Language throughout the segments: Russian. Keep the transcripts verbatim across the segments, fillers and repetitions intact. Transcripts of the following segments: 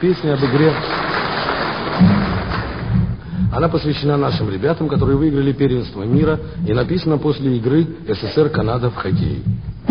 Песня об игре. Она посвящена нашим ребятам, которые выиграли первенство мира, и написана после игры СССР-Канада в хоккей.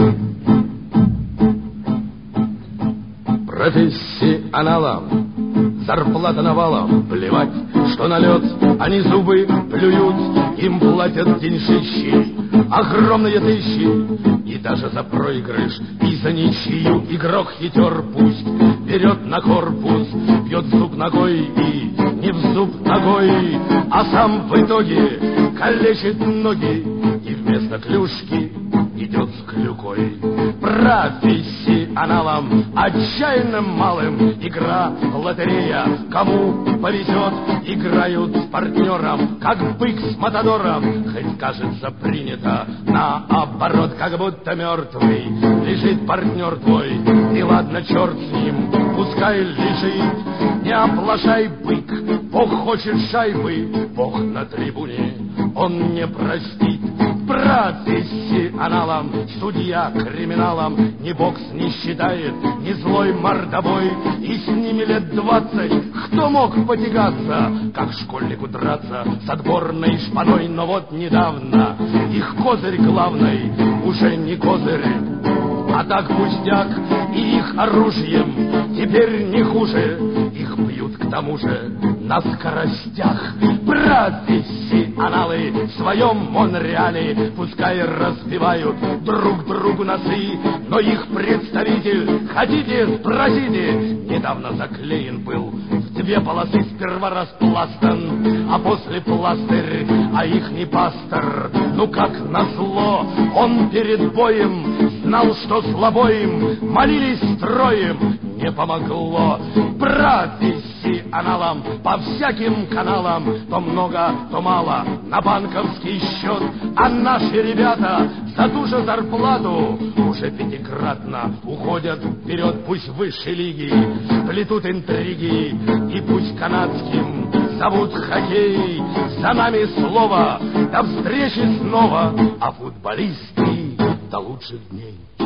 Профессионалам зарплата навалом, плевать, что на лед, они зубы плюют, им платят деньшищи, огромные тысячи, и даже за проигрыш, и за ничью игрок хитер пусть берет на корпус, бьет в зуб ногой и не в зуб ногой, а сам в итоге калечит ноги и вместо клюшки идет с клюкой. Профессионалам, отчаянным малым, игра, лотерея, кому повезет, играют с партнером, как бык с матадором, хоть кажется принято наоборот, как будто мертвый лежит партнер твой, и ладно, черт с ним, пускай лежит, не оплошай, бык, Бог хочет шайбы, Бог на трибуне, он не простит. Профессионалам, судья криминалам ни бокс не считает, ни злой мордобой, и с ними лет двадцать кто мог потягаться, как школьнику драться с отборной шпаной, но вот недавно их козырь главный уже не козырь, а так пустяк, и их оружием теперь не хуже, их бьют к тому же на скоростях. Профессионалы в своем Монреале пускай разбивают друг другу носы, но их представитель, хотите, спросите, недавно заклеен был в две полосы, сперва распластан, а после пластырь, а ихний пастор, ну как назло, он перед боем знал, что слабоим, молились строем, не помогло. Профессионалам по всяким каналам то много, то мало на банковский счет, а наши ребята за ту же зарплату уже пятикратно уходят вперед. Пусть высшей лиги плетут интриги, и пусть канадским зовут хоккей, за нами слово, до встречи снова, а футболисты до лучших дней.